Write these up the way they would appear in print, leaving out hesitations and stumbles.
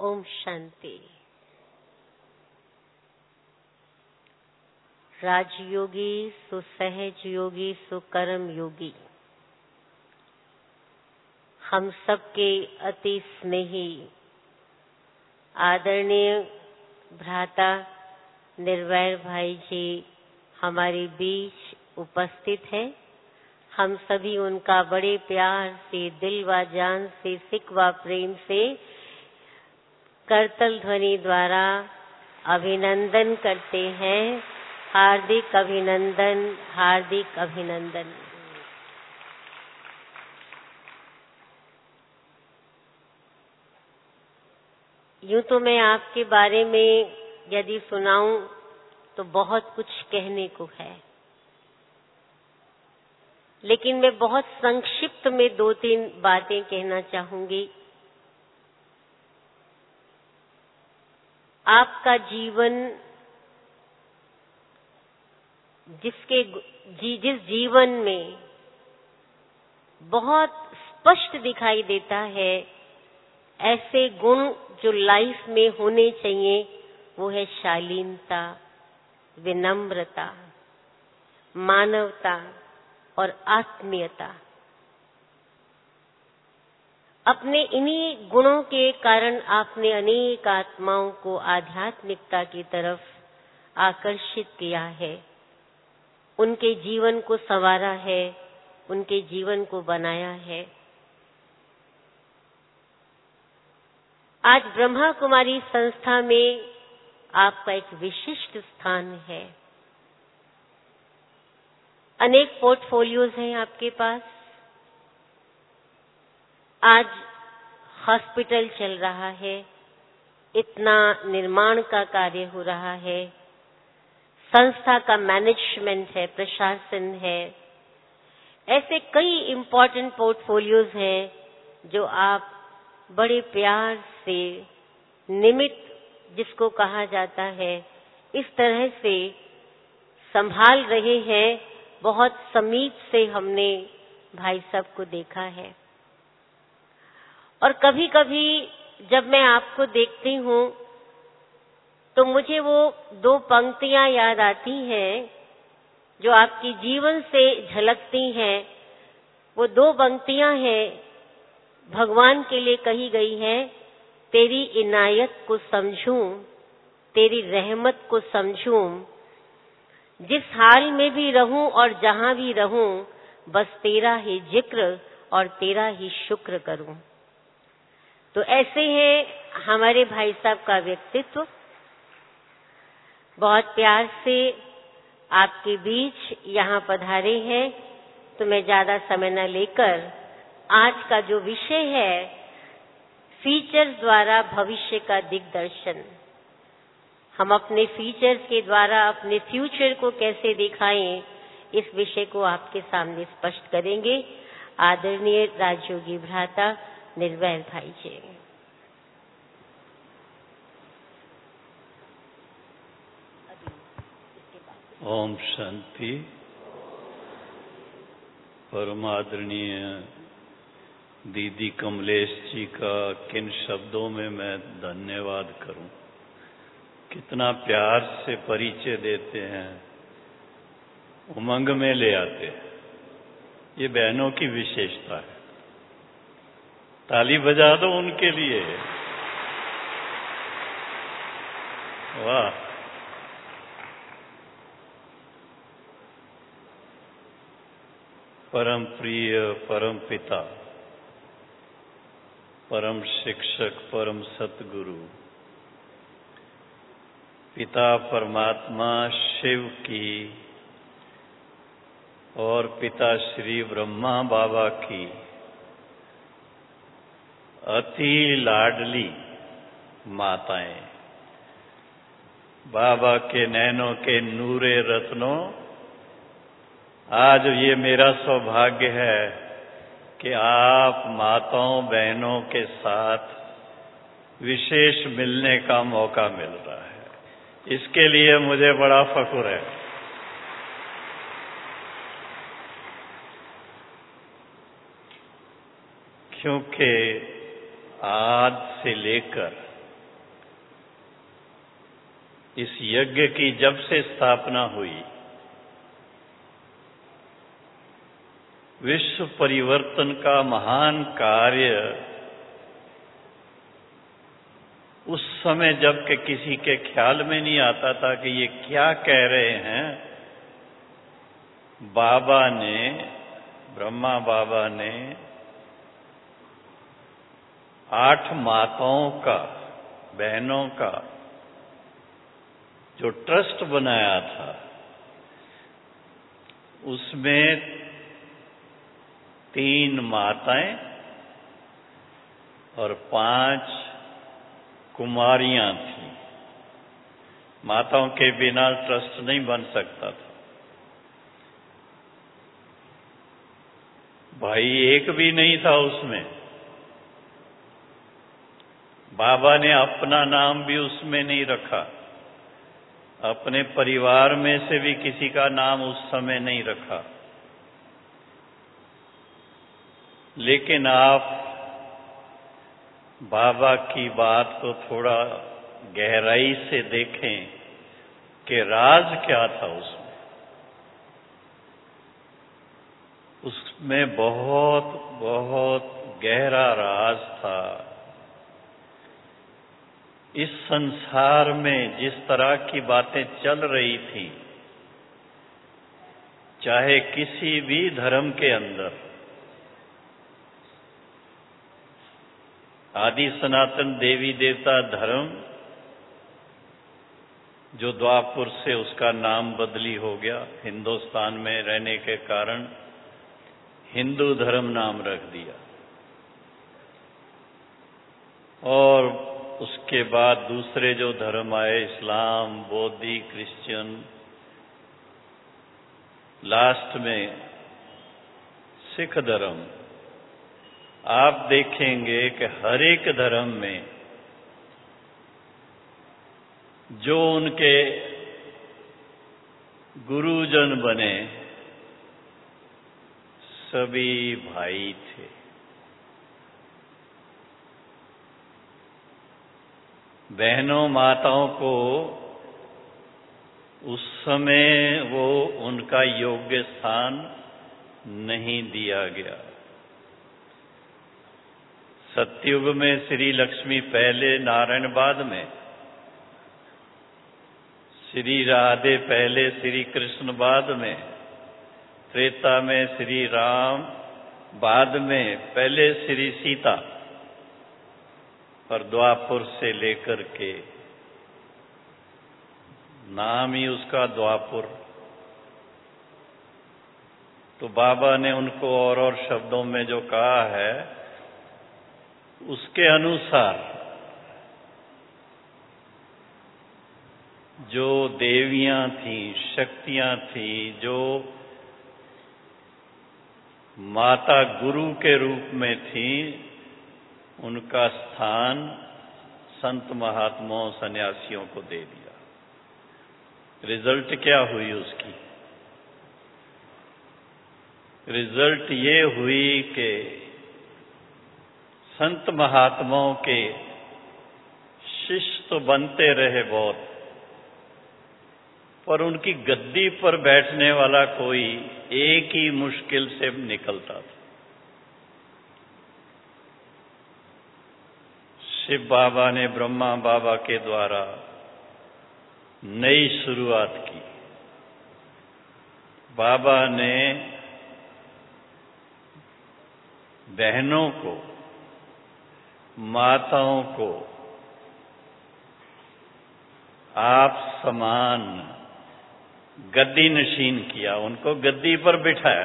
ओम शांति। राजयोगी सुसहज योगी सुकर्म योगी हम सबके अति स्नेही आदरणीय भ्राता निर्वैर भाई जी हमारे बीच उपस्थित हैं। हम सभी उनका बड़े प्यार से, दिल व जान से, सिक व प्रेम से करतल ध्वनि द्वारा अभिनंदन करते हैं। हार्दिक अभिनंदन, हार्दिक अभिनंदन। यूं तो मैं आपके बारे में यदि सुनाऊं तो बहुत कुछ कहने को है, लेकिन मैं बहुत संक्षिप्त में 2-3 बातें कहना चाहूंगी। आपका जीवन जिस जीवन में बहुत स्पष्ट दिखाई देता है, ऐसे गुण जो लाइफ में होने चाहिए वो है शालीनता, विनम्रता, मानवता और आत्मीयता। अपने इन्हीं गुणों के कारण आपने अनेक आत्माओं को आध्यात्मिकता की तरफ आकर्षित किया है, उनके जीवन को संवारा है, उनके जीवन को बनाया है। आज ब्रह्मा कुमारी संस्था में आपका एक विशिष्ट स्थान है। अनेक पोर्टफोलियोज हैं आपके पास। आज हॉस्पिटल चल रहा है, इतना निर्माण का कार्य हो रहा है, संस्था का मैनेजमेंट है, प्रशासन है। ऐसे कई इम्पोर्टेंट पोर्टफोलियोज हैं जो आप बड़े प्यार से, निमित्त जिसको कहा जाता है, इस तरह से संभाल रहे हैं। बहुत समीप से हमने भाई साहब को देखा है। और कभी कभी जब मैं आपको देखती हूँ तो मुझे वो 2 पंक्तियां याद आती हैं जो आपकी जीवन से झलकती हैं। वो 2 पंक्तियां हैं, भगवान के लिए कही गई हैं। तेरी इनायत को समझूं, तेरी रहमत को समझूं, जिस हाल में भी रहूं और जहां भी रहूं, बस तेरा ही जिक्र और तेरा ही शुक्र करूं। तो ऐसे है हमारे भाई साहब का व्यक्तित्व। बहुत प्यार से आपके बीच यहाँ पधारे हैं। तो मैं ज्यादा समय न लेकर आज का जो विषय है, फीचर्स द्वारा भविष्य का दिग्दर्शन, हम अपने फीचर्स के द्वारा अपने फ्यूचर को कैसे दिखाएं, इस विषय को आपके सामने स्पष्ट करेंगे आदरणीय राजयोगी भ्राता निर्वैर भाई जी। ओम शांति। परम आदरणीय दीदी कमलेश जी का किन शब्दों में मैं धन्यवाद करूं। कितना प्यार से परिचय देते हैं, उमंग में ले आते हैं। ये बहनों की विशेषता है। ताली बजा दो उनके लिए। वाह। परम प्रिय परम पिता, परम शिक्षक, परम सतगुरु, पिता परमात्मा शिव की और पिता श्री ब्रह्मा बाबा की अति लाडली माताएं, बाबा के नैनों के नूरे रत्नों, आज ये मेरा सौभाग्य है कि आप माताओं बहनों के साथ विशेष मिलने का मौका मिल रहा है। इसके लिए मुझे बड़ा फख्र है। क्योंकि आज से लेकर इस यज्ञ की जब से स्थापना हुई, विश्व परिवर्तन का महान कार्य उस समय जब के किसी के ख्याल में नहीं आता था कि ये क्या कह रहे हैं, बाबा ने, ब्रह्मा बाबा ने 8 माताओं का, बहनों का जो ट्रस्ट बनाया था, उसमें 3 माताएं और 5 कुमारियां थीं। माताओं के बिना ट्रस्ट नहीं बन सकता था। भाई एक भी नहीं था उसमें। बाबा ने अपना नाम भी उसमें नहीं रखा, अपने परिवार में से भी किसी का नाम उस समय नहीं रखा। लेकिन आप बाबा की बात को थोड़ा गहराई से देखें कि राज क्या था उसमें। उसमें बहुत बहुत गहरा राज था। इस संसार में जिस तरह की बातें चल रही थी, चाहे किसी भी धर्म के अंदर, आदि सनातन देवी देवता धर्म जो द्वापर से उसका नाम बदली हो गया, हिंदुस्तान में रहने के कारण हिंदू धर्म नाम रख दिया, और उसके बाद दूसरे जो धर्म आए, इस्लाम, बौद्धी, क्रिश्चियन, लास्ट में सिख धर्म। आप देखेंगे कि हर एक धर्म में जो उनके गुरुजन बने सभी भाई थे। बहनों माताओं को उस समय वो उनका योग्य स्थान नहीं दिया गया। सतयुग में श्री लक्ष्मी पहले, नारायण बाद में, श्री राधे पहले, श्री कृष्ण बाद में, त्रेता में श्री राम, बाद में पहले श्री सीता, और द्वापर से लेकर के नाम ही उसका द्वापर। तो बाबा ने उनको और शब्दों में जो कहा है, उसके अनुसार जो देवियां थीं, शक्तियां थीं, जो माता गुरु के रूप में थीं, उनका स्थान संत महात्माओं, सन्यासियों को दे दिया। रिजल्ट क्या हुई उसकी? रिजल्ट ये हुई कि संत महात्माओं के शिष्य तो बनते रहे बहुत, पर उनकी गद्दी पर बैठने वाला कोई एक ही मुश्किल से निकलता था। शिव बाबा ने ब्रह्मा बाबा के द्वारा नई शुरुआत की। बाबा ने बहनों को, माताओं को आप समान गद्दी नशीन किया, उनको गद्दी पर बिठाया।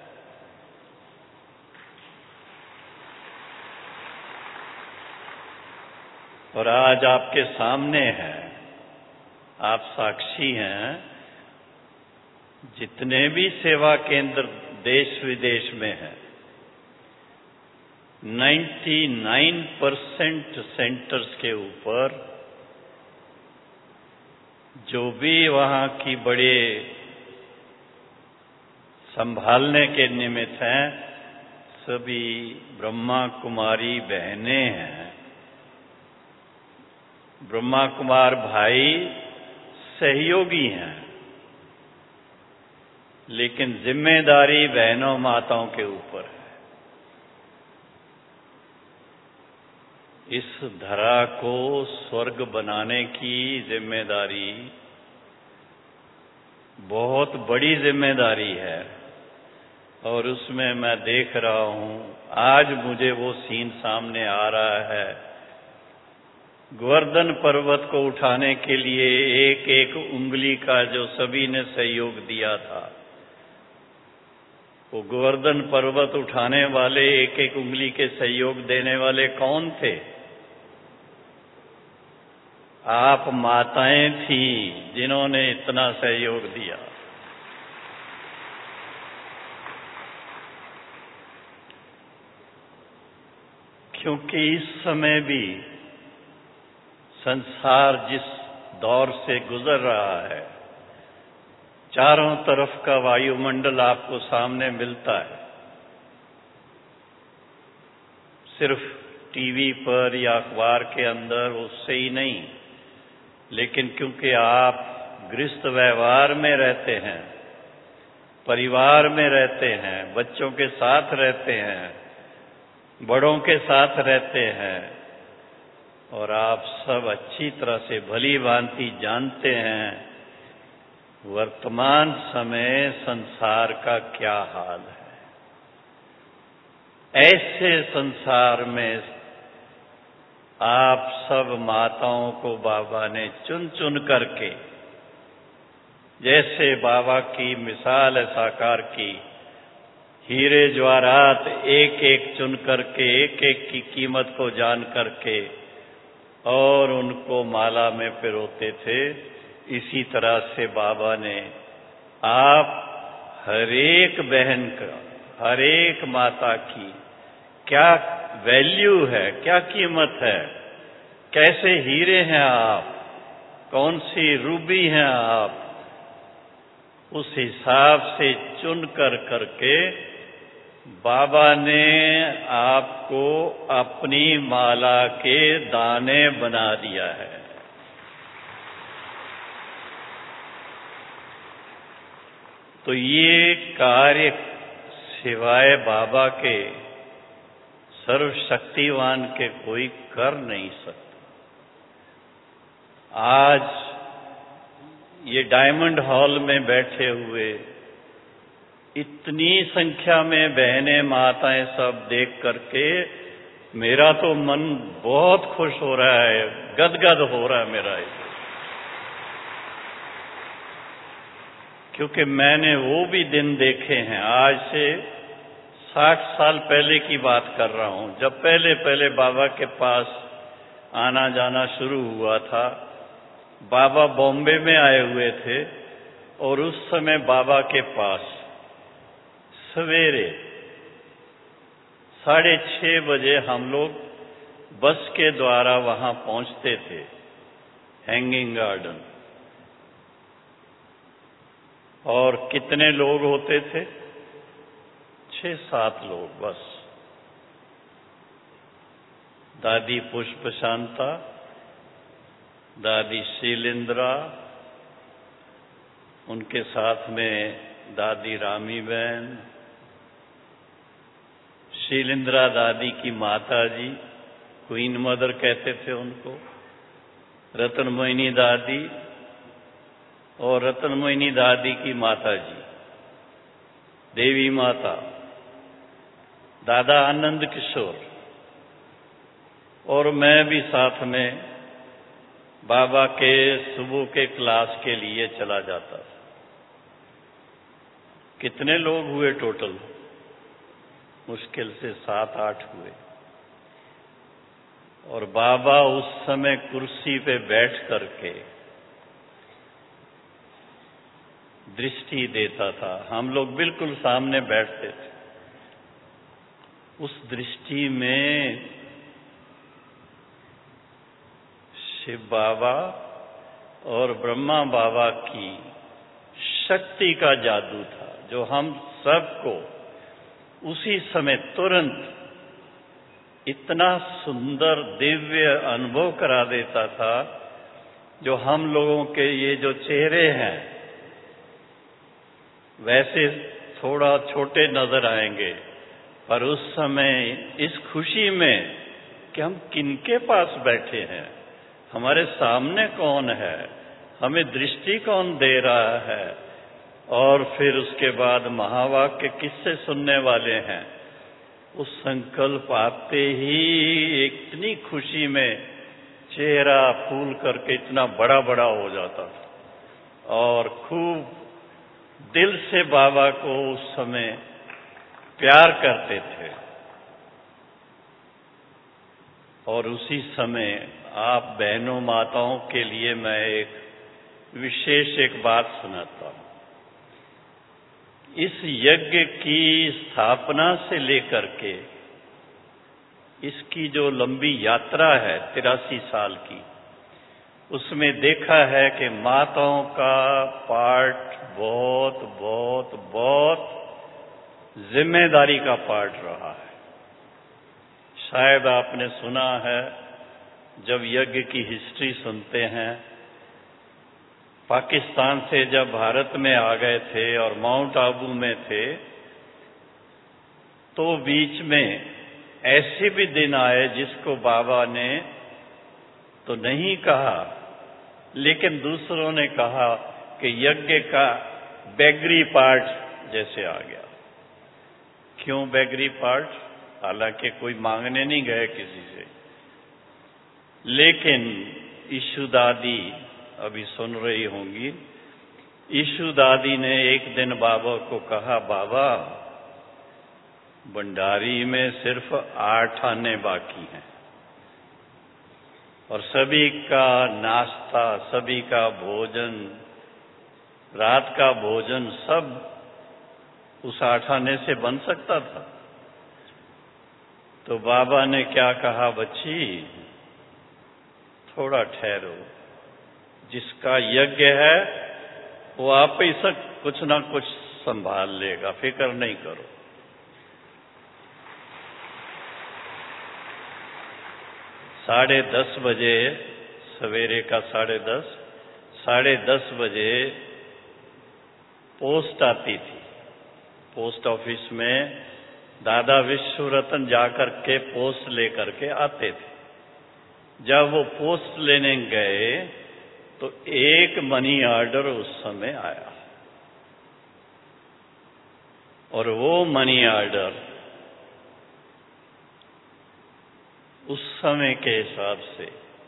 और आज आपके सामने है, आप साक्षी हैं, जितने भी सेवा केंद्र देश विदेश में हैं, 99% सेंटर्स के ऊपर जो भी वहां की बड़े संभालने के निमित्त हैं, सभी ब्रह्मा कुमारी बहनें हैं। ब्रह्मा कुमार भाई सहयोगी हैं, लेकिन जिम्मेदारी बहनों माताओं के ऊपर है। इस धरा को स्वर्ग बनाने की जिम्मेदारी बहुत बड़ी जिम्मेदारी है, और उसमें मैं देख रहा हूं, आज मुझे वो सीन सामने आ रहा है। गोवर्धन पर्वत को उठाने के लिए एक एक उंगली का जो सभी ने सहयोग दिया था, वो गोवर्धन पर्वत उठाने वाले, एक एक उंगली के सहयोग देने वाले कौन थे? आप माताएं थी जिन्होंने इतना सहयोग दिया। क्योंकि इस समय भी संसार जिस दौर से गुजर रहा है, चारों तरफ का वायुमंडल आपको सामने मिलता है। सिर्फ टीवी पर या अखबार के अंदर उससे ही नहीं, लेकिन क्योंकि आप गृहस्थ व्यवहार में रहते हैं, परिवार में रहते हैं, बच्चों के साथ रहते हैं, बड़ों के साथ रहते हैं, और आप सब अच्छी तरह से भली भांति जानते हैं वर्तमान समय संसार का क्या हाल है। ऐसे संसार में आप सब माताओं को बाबा ने चुन चुन करके, जैसे बाबा की मिसाल है साकार की, हीरे जवाहरात एक एक चुन करके, एक एक की कीमत को जान करके और उनको माला में पिरोते थे, इसी तरह से बाबा ने आप हर एक बहन का, हर एक माता की क्या वैल्यू है, क्या कीमत है, कैसे हीरे हैं आप, कौन सी रूबी हैं आप, उस हिसाब से चुन कर करके बाबा ने आपको अपनी माला के दाने बना दिया है। तो ये कार्य सिवाय बाबा के, सर्वशक्तिवान के कोई कर नहीं सकता। आज ये डायमंड हॉल में बैठे हुए इतनी संख्या में बहनें माताएं सब देख करके मेरा तो मन बहुत खुश हो रहा है, गदगद हो रहा है मेरा। क्योंकि मैंने वो भी दिन देखे हैं, आज से 60 साल पहले की बात कर रहा हूं, जब पहले पहले बाबा के पास आना जाना शुरू हुआ था। बाबा बॉम्बे में आए हुए थे और उस समय बाबा के पास सवेरे 6:30 बजे हम लोग बस के द्वारा वहां पहुंचते थे, हैंगिंग गार्डन। और कितने लोग होते थे? 6-7 लोग बस। दादी पुष्प शांता, दादी शीलिंद्रा, उनके साथ में दादी रामी बहन, शीलिंद्रा दादी की माता जी, क्वीन मदर कहते थे उनको, रतन मोहिनी दादी और रतन मोहिनी दादी की माता जी देवी माता, दादा आनंद किशोर, और मैं भी साथ में बाबा के सुबह के क्लास के लिए चला जाता था। कितने लोग हुए टोटल? मुश्किल से 7-8 हुए। और बाबा उस समय कुर्सी पे बैठ करके दृष्टि देता था, हम लोग बिल्कुल सामने बैठते थे। उस दृष्टि में शिव बाबा और ब्रह्मा बाबा की शक्ति का जादू था, जो हम सबको उसी समय तुरंत इतना सुंदर दिव्य अनुभव करा देता था जो हम लोगों के ये जो चेहरे हैं वैसे थोड़ा छोटे नजर आएंगे, पर उस समय इस खुशी में कि हम किनके पास बैठे हैं, हमारे सामने कौन है, हमें दृष्टि कौन दे रहा है, और फिर उसके बाद महावाक्य किससे सुनने वाले हैं, उस संकल्प आते ही इतनी खुशी में चेहरा फूल करके इतना बड़ा बड़ा हो जाता था और खूब दिल से बाबा को उस समय प्यार करते थे। और उसी समय आप बहनों माताओं के लिए मैं एक विशेष एक बात सुनाता हूं। इस यज्ञ की स्थापना से लेकर के इसकी जो लंबी यात्रा है 83 साल की, उसमें देखा है कि माताओं का पार्ट बहुत बहुत बहुत जिम्मेदारी का पार्ट रहा है। शायद आपने सुना है, जब यज्ञ की हिस्ट्री सुनते हैं, पाकिस्तान से जब भारत में आ गए थे और माउंट आबू में थे, तो बीच में ऐसे भी दिन आए जिसको बाबा ने तो नहीं कहा, लेकिन दूसरों ने कहा कि यज्ञ का बैगरी पार्ट जैसे आ गया। क्यों बैगरी पार्ट? हालांकि कोई मांगने नहीं गए किसी से, लेकिन ईशु दादी अभी सुन रही होंगी, ईशु दादी ने एक दिन बाबा को कहा, बाबा भंडारी में सिर्फ 8 आने बाकी हैं और सभी का नाश्ता, सभी का भोजन, रात का भोजन सब उस 8 आने से बन सकता था। तो बाबा ने क्या कहा, बच्ची थोड़ा ठहरो, जिसका यज्ञ है वो आप ही सब कुछ ना कुछ संभाल लेगा, फिक्र नहीं करो। साढ़े 10 बजे, सवेरे का 10:30 बजे पोस्ट आती थी। पोस्ट ऑफिस में दादा विश्वरतन जाकर के पोस्ट लेकर के आते थे। जब वो पोस्ट लेने गए तो एक मनी ऑर्डर उस समय आया और वो मनी ऑर्डर उस समय के हिसाब से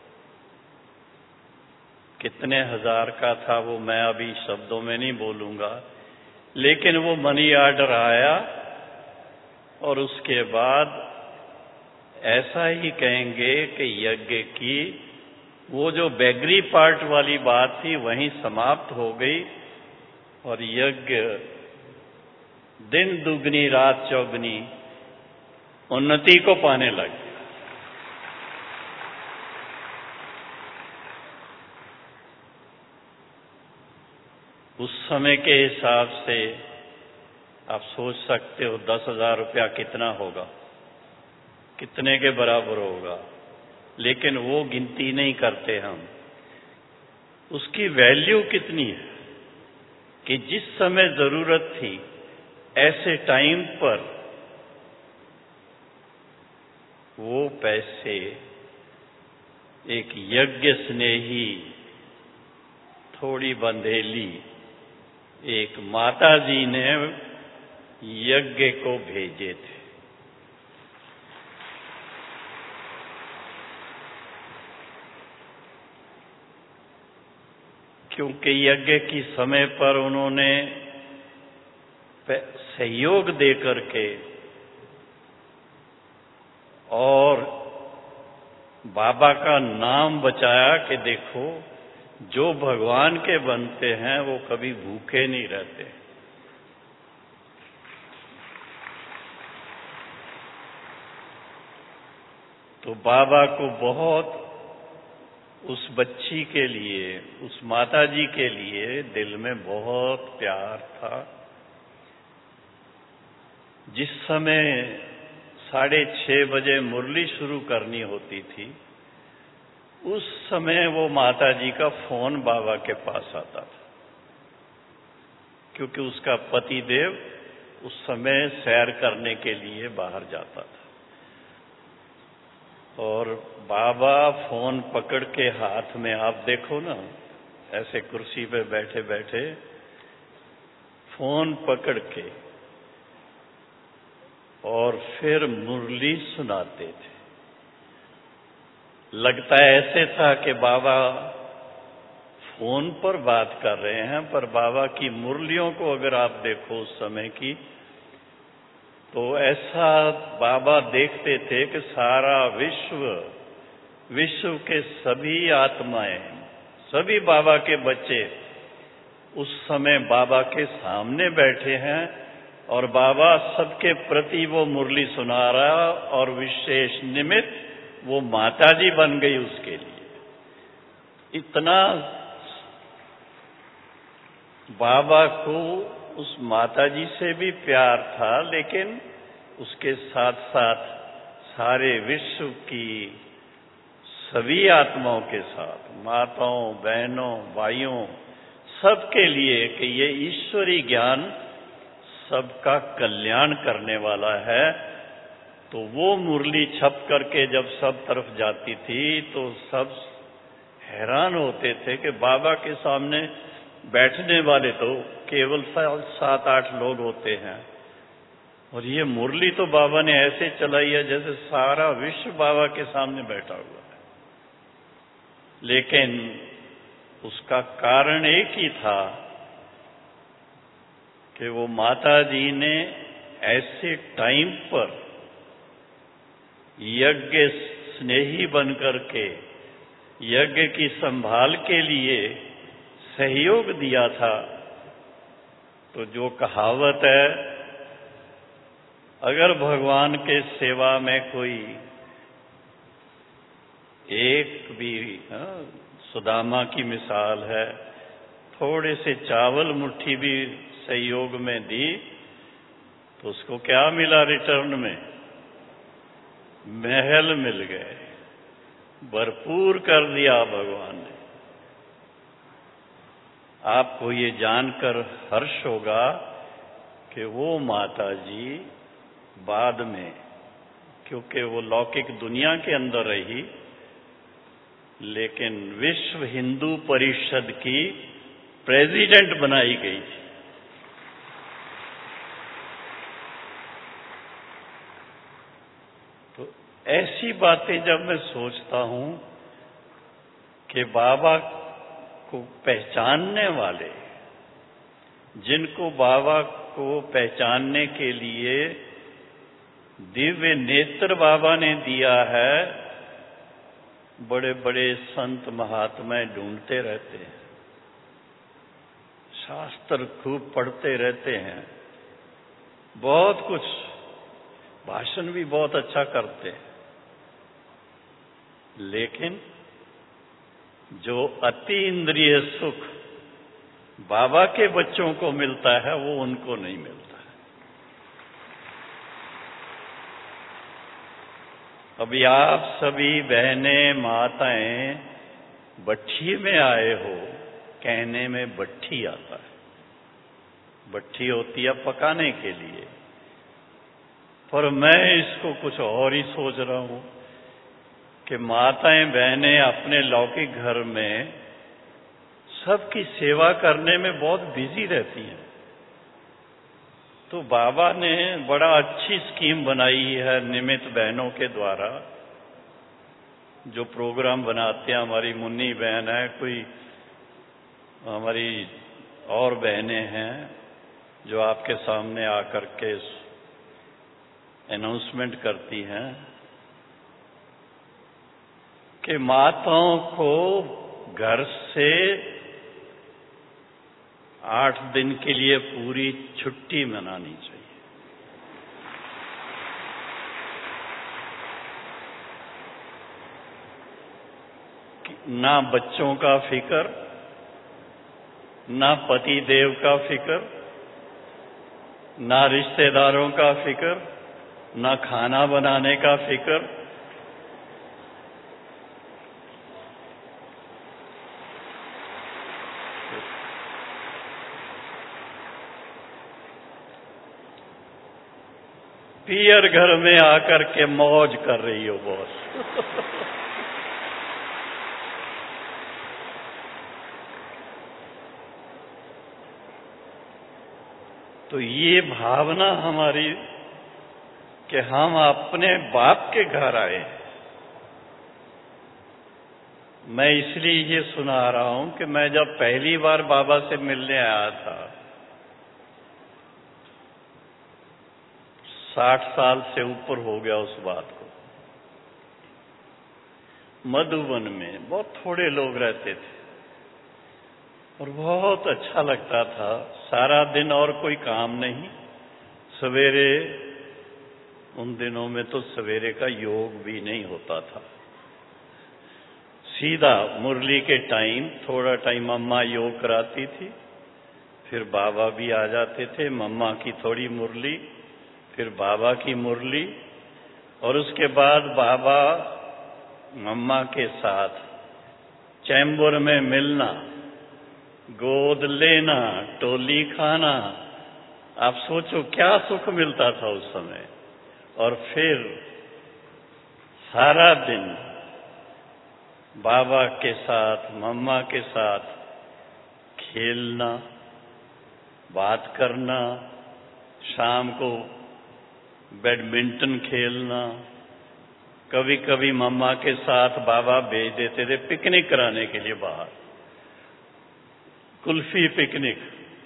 कितने हजार का था वो मैं अभी शब्दों में नहीं बोलूंगा, लेकिन वो मनी ऑर्डर आया और उसके बाद ऐसा ही कहेंगे कि यज्ञ की वो जो बैगरी पार्ट वाली बात थी वहीं समाप्त हो गई और यज्ञ दिन दुगनी रात चौगनी उन्नति को पाने लगे। उस समय के हिसाब से आप सोच सकते हो 10,000 रुपया कितना होगा, कितने के बराबर होगा, लेकिन वो गिनती नहीं करते हम। उसकी वैल्यू कितनी है कि जिस समय जरूरत थी ऐसे टाइम पर वो पैसे एक यज्ञ स्नेही थोड़ी बंधेली एक माता जी ने यज्ञ को भेजे थे। क्योंकि यज्ञ की समय पर उन्होंने सहयोग दे करके और बाबा का नाम बचाया कि देखो जो भगवान के बनते हैं वो कभी भूखे नहीं रहते। तो बाबा को बहुत उस बच्ची के लिए, उस माता जी के लिए दिल में बहुत प्यार था। जिस समय 6:30 बजे मुरली शुरू करनी होती थी उस समय वो माता जी का फोन बाबा के पास आता था, क्योंकि उसका पति देव उस समय सैर करने के लिए बाहर जाता था। और बाबा फोन पकड़ के हाथ में, आप देखो ना, ऐसे कुर्सी पे बैठे बैठे फोन पकड़ के और फिर मुरली सुनाते थे। लगता ऐसे था कि बाबा फोन पर बात कर रहे हैं, पर बाबा की मुरलियों को अगर आप देखो उस समय की, तो ऐसा बाबा देखते थे कि सारा विश्व के सभी आत्माएं, सभी बाबा के बच्चे उस समय बाबा के सामने बैठे हैं और बाबा सबके प्रति वो मुरली सुना रहा, और विशेष निमित्त वो माता जी बन गई उसके लिए। इतना बाबा को उस माता जी से भी प्यार था, लेकिन उसके साथ साथ सारे विश्व की सभी आत्माओं के साथ, माताओं, बहनों, भाइयों, सबके लिए, कि ये ईश्वरी ज्ञान सबका कल्याण करने वाला है। तो वो मुरली छप करके जब सब तरफ जाती थी तो सब हैरान होते थे कि बाबा के सामने बैठने वाले तो केवल 7-8 लोग होते हैं, और ये मुरली तो बाबा ने ऐसे चलाई है जैसे सारा विश्व बाबा के सामने बैठा हुआ है। लेकिन उसका कारण एक ही था कि वो माता जी ने ऐसे टाइम पर यज्ञ स्नेही बनकर के यज्ञ की संभाल के लिए सहयोग दिया था। तो जो कहावत है, अगर भगवान के सेवा में कोई एक भी, सुदामा की मिसाल है, थोड़े से चावल मुट्ठी भी सहयोग में दी तो उसको क्या मिला रिटर्न में? महल मिल गए, भरपूर कर दिया भगवान ने। आपको ये जानकर हर्ष होगा कि वो माता जी बाद में, क्योंकि वो लौकिक दुनिया के अंदर रही, लेकिन विश्व हिंदू परिषद की प्रेसिडेंट बनाई गई थी। तो ऐसी बातें जब मैं सोचता हूं कि बाबा को पहचानने वाले, जिनको बाबा को पहचानने के लिए दिव्य नेत्र बाबा ने दिया है, बड़े बड़े संत महात्मा ढूंढते रहते हैं, शास्त्र खूब पढ़ते रहते हैं, बहुत कुछ, भाषण भी बहुत अच्छा करते हैं, लेकिन जो अति इंद्रिय सुख बाबा के बच्चों को मिलता है वो उनको नहीं मिलता है। अभी आप सभी बहनें, माताएं भट्ठी में आए हो, कहने में भट्ठी आता है, भट्ठी होती है पकाने के लिए, पर मैं इसको कुछ और ही सोच रहा हूं कि माताएं बहनें अपने लौकिक घर में सबकी सेवा करने में बहुत बिजी रहती हैं। तो बाबा ने बड़ा अच्छी स्कीम बनाई है निमित्त बहनों के द्वारा, जो प्रोग्राम बनाते हैं। हमारी मुन्नी बहन है, कोई हमारी और बहनें हैं जो आपके सामने आकर के अनाउंसमेंट करती हैं कि माताओं को घर से 8 दिन के लिए पूरी छुट्टी मनानी चाहिए। ना बच्चों का फिक्र, ना पति देव का फिक्र, ना रिश्तेदारों का फिक्र, ना खाना बनाने का फिक्र, पियर घर में आकर के मौज कर रही हो बॉस। तो ये भावना हमारी कि हम अपने बाप के घर आए। मैं इसलिए ये सुना रहा हूं कि मैं जब पहली बार बाबा से मिलने आया था, 60 साल से ऊपर हो गया उस बात को। मधुबन में बहुत थोड़े लोग रहते थे और बहुत अच्छा लगता था। सारा दिन और कोई काम नहीं। सवेरे, उन दिनों में तो सवेरे का योग भी नहीं होता था। सीधा मुरली के टाइम, थोड़ा टाइम मम्मा योग कराती थी, फिर बाबा भी आ जाते थे। मम्मा की थोड़ी मुरली, फिर बाबा की मुरली, और उसके बाद बाबा मम्मा के साथ चैम्बर में मिलना, गोद लेना, टोली खाना। आप सोचो क्या सुख मिलता था उस समय। और फिर सारा दिन बाबा के साथ, मम्मा के साथ खेलना, बात करना, शाम को बैडमिंटन खेलना। कभी कभी मम्मा के साथ बाबा भेज देते थे पिकनिक कराने के लिए बाहर, कुल्फी पिकनिक।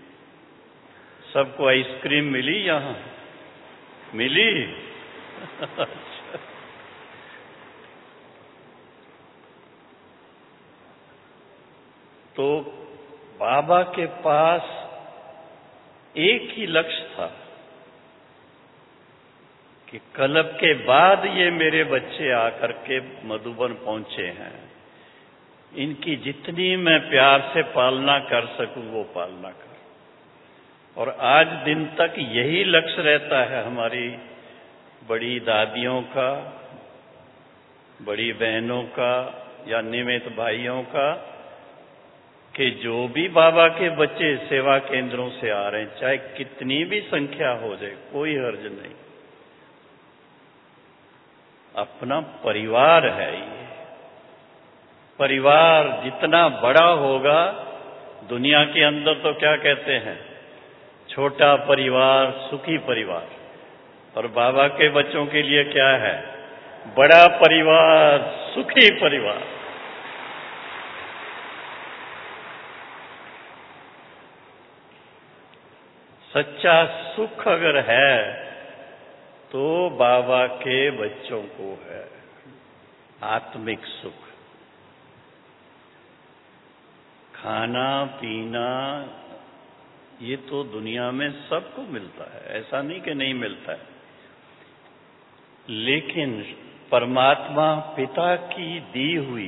सबको आइसक्रीम मिली, यहां मिली। तो बाबा के पास एक ही लक्ष्य था कि क्लब के बाद ये मेरे बच्चे आकर के मधुबन पहुंचे हैं, इनकी जितनी मैं प्यार से पालना कर सकूं वो पालना कर। और आज दिन तक यही लक्ष्य रहता है हमारी बड़ी दादियों का, बड़ी बहनों का या निमित भाइयों का, कि जो भी बाबा के बच्चे सेवा केंद्रों से आ रहे हैं, चाहे कितनी भी संख्या हो जाए, कोई हर्ज नहीं। अपना परिवार है ये। परिवार जितना बड़ा होगा, दुनिया के अंदर तो क्या कहते हैं, छोटा परिवार सुखी परिवार। और बाबा के बच्चों के लिए क्या है, बड़ा परिवार सुखी परिवार। सच्चा सुख अगर है तो बाबा के बच्चों को है, आत्मिक सुख। खाना पीना ये तो दुनिया में सबको मिलता है, ऐसा नहीं कि नहीं मिलता है। लेकिन परमात्मा पिता की दी हुई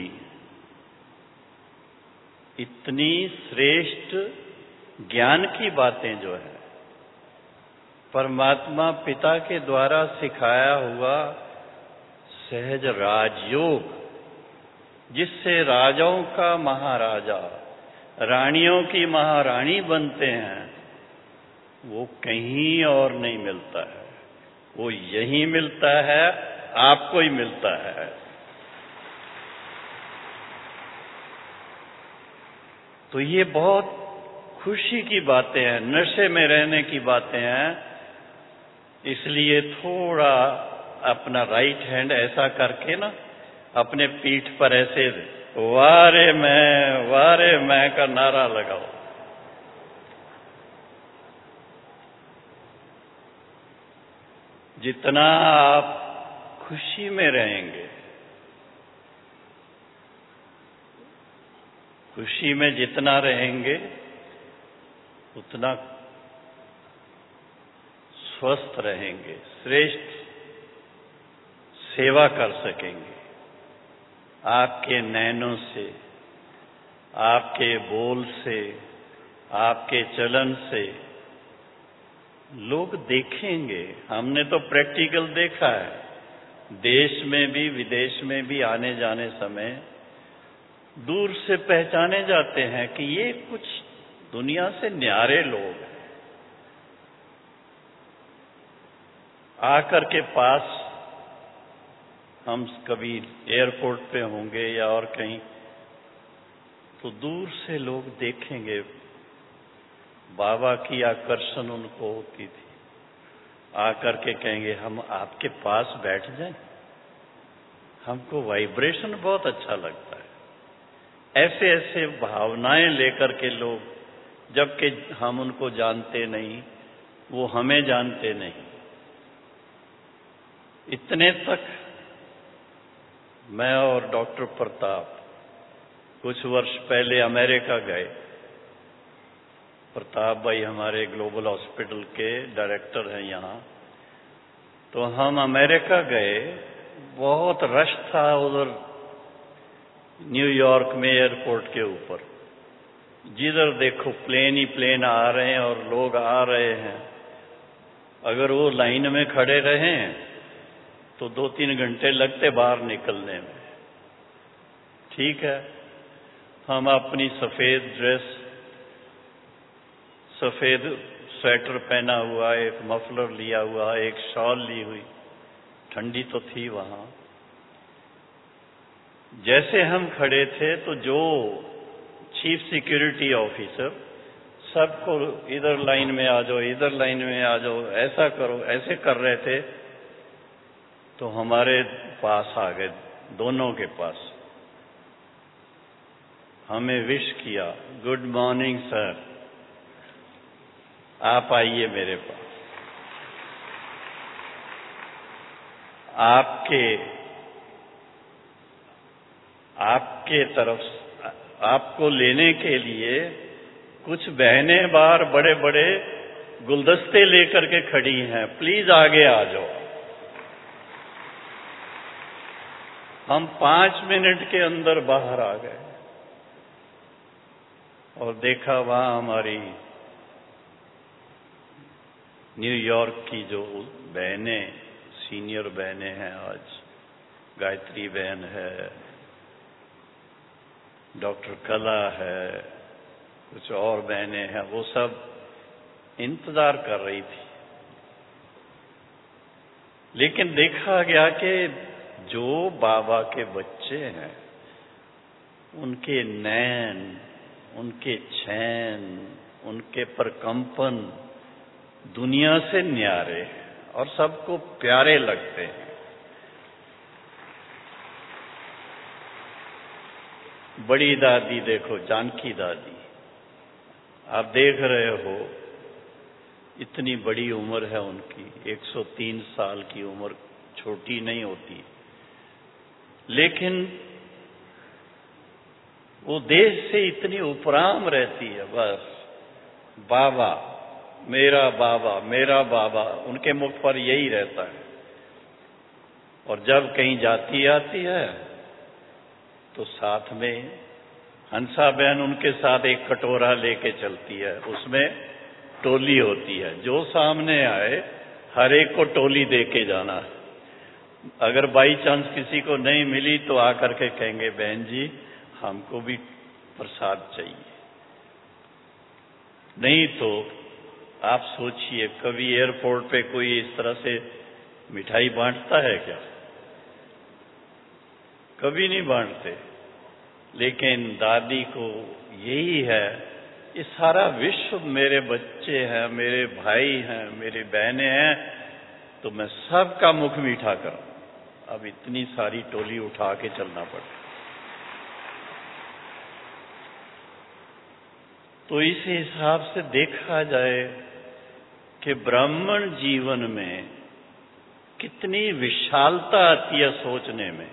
इतनी श्रेष्ठ ज्ञान की बातें जो है, परमात्मा पिता के द्वारा सिखाया हुआ सहज राजयोग, जिससे राजाओं का महाराजा, रानियों की महारानी बनते हैं, वो कहीं और नहीं मिलता है। वो यहीं मिलता है, आपको ही मिलता है। तो ये बहुत खुशी की बातें हैं, नशे में रहने की बातें हैं। इसलिए थोड़ा अपना राइट हैंड ऐसा करके ना अपने पीठ पर ऐसे वारे मैं का नारा लगाओ। जितना आप खुशी में रहेंगे, खुशी में जितना रहेंगे उतना स्वस्थ रहेंगे, श्रेष्ठ सेवा कर सकेंगे। आपके नैनों से, आपके बोल से, आपके चलन से लोग देखेंगे। हमने तो प्रैक्टिकल देखा है, देश में भी विदेश में भी आने जाने समय दूर से पहचाने जाते हैं कि ये कुछ दुनिया से न्यारे लोग हैं। आकर के पास हम कभी एयरपोर्ट पे होंगे या और कहीं, तो दूर से लोग देखेंगे, बाबा की आकर्षण उनको होती थी, आकर के कहेंगे हम आपके पास बैठ जाएं, हमको वाइब्रेशन बहुत अच्छा लगता है। ऐसे ऐसे भावनाएं लेकर के लोग, जबकि हम उनको जानते नहीं, वो हमें जानते नहीं। इतने तक मैं और डॉक्टर प्रताप कुछ वर्ष पहले अमेरिका गए। प्रताप भाई हमारे ग्लोबल हॉस्पिटल के डायरेक्टर हैं यहाँ। तो हम अमेरिका गए, बहुत रश था उधर न्यूयॉर्क में एयरपोर्ट के ऊपर। जिधर देखो प्लेन ही प्लेन आ रहे हैं और लोग आ रहे हैं। अगर वो लाइन में खड़े रहें तो 2-3 घंटे लगते बाहर निकलने में। ठीक है, हम अपनी सफेद ड्रेस, सफेद स्वेटर पहना हुआ, एक मफलर लिया हुआ, एक शॉल ली हुई, ठंडी तो थी वहां। जैसे हम खड़े थे तो जो चीफ सिक्योरिटी ऑफिसर सबको इधर लाइन में आ जाओ, इधर लाइन में आ जाओ, ऐसा करो, ऐसे कर रहे थे, तो हमारे पास आ गए, दोनों के पास। हमें विश किया, गुड मॉर्निंग सर, आप आइए मेरे पास। आपके तरफ, आपको लेने के लिए कुछ बहनें बाहर बड़े बड़े गुलदस्ते लेकर के खड़ी हैं, प्लीज आगे आ जाओ। हम 5 मिनट के अंदर बाहर आ गए और देखा वहां हमारी न्यूयॉर्क की जो बहनें, सीनियर बहनें हैं, आज गायत्री बहन है, डॉक्टर कला है, कुछ और बहनें हैं, वो सब इंतजार कर रही थी। लेकिन देखा गया कि जो बाबा के बच्चे हैं, उनके नैन, उनके चैन, उनके प्रकंपन दुनिया से न्यारे और सबको प्यारे लगते हैं। बड़ी दादी देखो, जानकी दादी, आप देख रहे हो, इतनी बड़ी उम्र है उनकी, 103 साल की उम्र छोटी नहीं होती। लेकिन वो देश से इतनी उपराम रहती है, बस बाबा, मेरा बाबा, मेरा बाबा, उनके मुख पर यही रहता है। और जब कहीं जाती आती है तो साथ में हंसा बहन उनके साथ एक कटोरा लेके चलती है, उसमें टोली होती है, जो सामने आए हर एक को टोली दे के जाना है। अगर बाई चांस किसी को नहीं मिली तो आकर के कहेंगे, बहन जी हमको भी प्रसाद चाहिए। नहीं तो आप सोचिए, कभी एयरपोर्ट पे कोई इस तरह से मिठाई बांटता है क्या? कभी नहीं बांटते। लेकिन दादी को यही है, ये सारा विश्व मेरे बच्चे हैं, मेरे भाई हैं, मेरी बहनें हैं, तो मैं सबका मुख मीठा करूं। अब इतनी सारी टोली उठा के चलना पड़ता। तो इस हिसाब से देखा जाए कि ब्राह्मण जीवन में कितनी विशालता आती है सोचने में।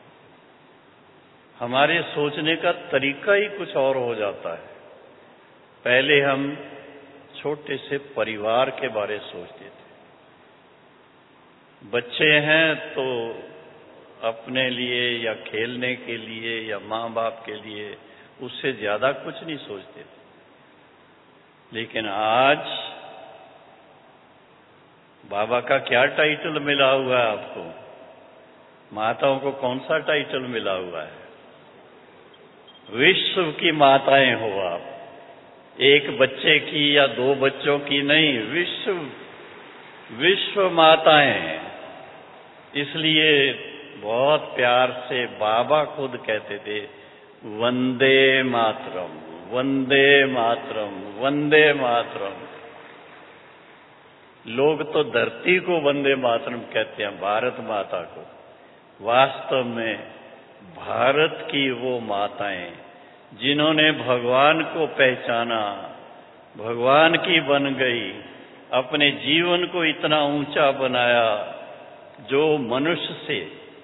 हमारे सोचने का तरीका ही कुछ और हो जाता है। पहले हम छोटे से परिवार के बारे सोचते थे। बच्चे हैं तो अपने लिए या खेलने के लिए या माँ बाप के लिए, उससे ज्यादा कुछ नहीं सोचते थे। लेकिन आज बाबा का क्या टाइटल मिला हुआ है आपको? माताओं को कौन सा टाइटल मिला हुआ है? विश्व की माताएं हो आप। एक बच्चे की या 2 बच्चों की नहीं, विश्व विश्व माताएं हैं। इसलिए बहुत प्यार से बाबा खुद कहते थे, वंदे मातरम, वंदे मातरम, वंदे मातरम। लोग तो धरती को वंदे मातरम कहते हैं, भारत माता को। वास्तव में भारत की वो माताएं जिन्होंने भगवान को पहचाना, भगवान की बन गई, अपने जीवन को इतना ऊंचा बनाया जो मनुष्य से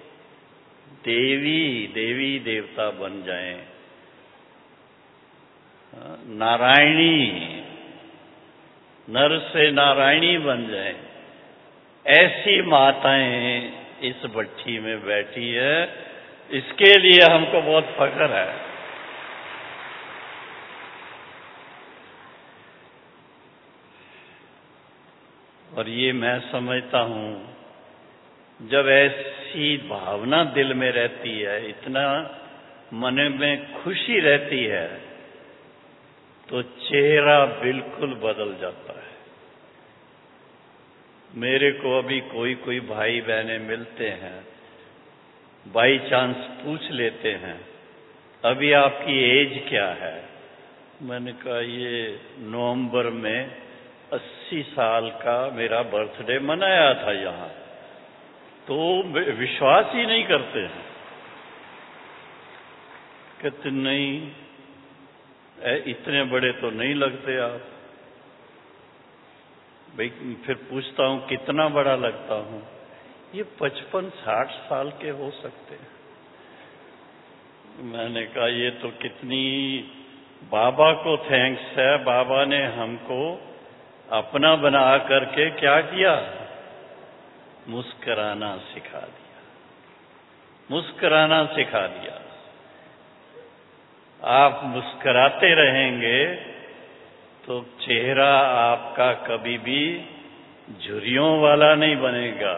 देवी देवता बन जाएं, नारायणी, नर से नारायणी बन जाएं, ऐसी माताएं इस भट्ठी में बैठी है। इसके लिए हमको बहुत फख्र है। और ये मैं समझता हूं, जब ऐसी भावना दिल में रहती है, इतना मन में खुशी रहती है, तो चेहरा बिल्कुल बदल जाता है। मेरे को अभी कोई भाई बहनें मिलते हैं, बाई चांस पूछ लेते हैं, अभी आपकी एज क्या है? मैंने कहा ये नवंबर में 80 साल का मेरा बर्थडे मनाया था यहाँ। तो विश्वास ही नहीं करते हैं, कहते नहीं, इतने बड़े तो नहीं लगते आप। भाई फिर पूछता हूं कितना बड़ा लगता हूं? ये 55-60 साल के हो सकते हैं। मैंने कहा ये तो कितनी बाबा को थैंक्स है, बाबा ने हमको अपना बना करके क्या किया? मुस्कुराना सिखा दिया, मुस्कुराना सिखा दिया। आप मुस्कुराते रहेंगे तो चेहरा आपका कभी भी झुर्रियों वाला नहीं बनेगा,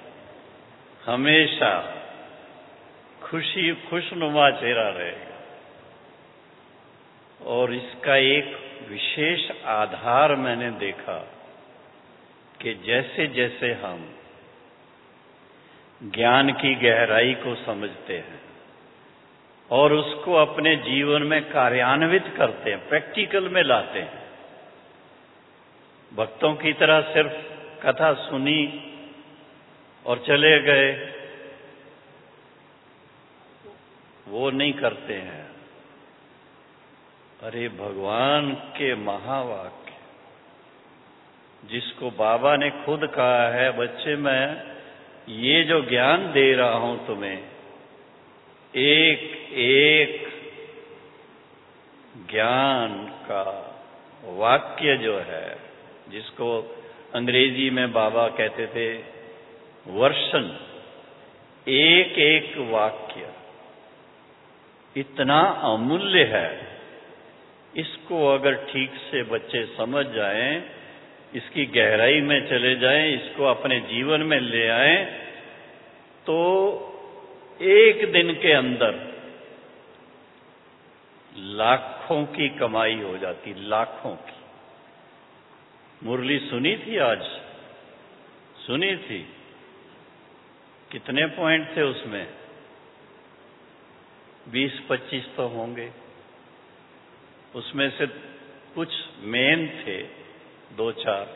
हमेशा खुशनुमा चेहरा रहेगा। और इसका एक विशेष आधार मैंने देखा कि जैसे जैसे हम ज्ञान की गहराई को समझते हैं और उसको अपने जीवन में कार्यान्वित करते हैं, प्रैक्टिकल में लाते हैं, भक्तों की तरह सिर्फ कथा सुनी और चले गए, वो नहीं करते हैं। अरे भगवान के महावाक्य, जिसको बाबा ने खुद कहा है, बच्चे मैं ये जो ज्ञान दे रहा हूं तुम्हें, एक एक ज्ञान का वाक्य जो है, जिसको अंग्रेजी में बाबा कहते थे वर्शन, एक एक वाक्य इतना अमूल्य है। इसको अगर ठीक से बच्चे समझ जाएं, इसकी गहराई में चले जाएं, इसको अपने जीवन में ले आएं, तो एक दिन के अंदर लाखों की कमाई हो जाती, लाखों की। मुरली सुनी थी आज, सुनी थी, कितने पॉइंट थे उसमें? 20-25 तो होंगे। उसमें से कुछ मेन थे, 2-4।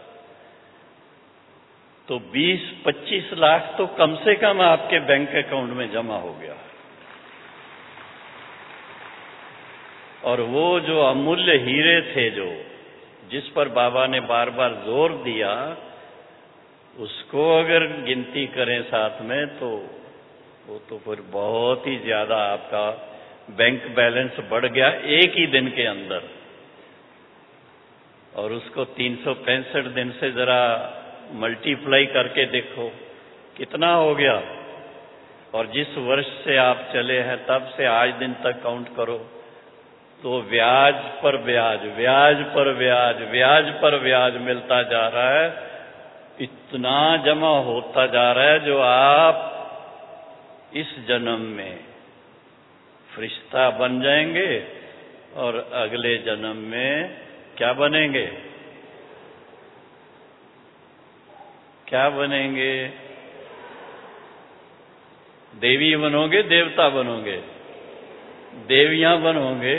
तो 20-25 लाख तो कम से कम आपके बैंक अकाउंट में जमा हो गया। और वो जो अमूल्य हीरे थे, जो जिस पर बाबा ने बार बार जोर दिया, उसको अगर गिनती करें साथ में, तो वो तो फिर बहुत ही ज्यादा आपका बैंक बैलेंस बढ़ गया एक ही दिन के अंदर। और उसको 365 दिन से जरा मल्टीप्लाई करके देखो कितना हो गया। और जिस वर्ष से आप चले हैं तब से आज दिन तक काउंट करो, तो ब्याज पर ब्याज, ब्याज पर ब्याज, ब्याज पर ब्याज मिलता जा रहा है। इतना जमा होता जा रहा है, जो आप इस जन्म में फरिश्ता बन जाएंगे और अगले जन्म में क्या बनेंगे? क्या बनेंगे? देवी बनोगे, देवता बनोगे? देवियां बनोगे।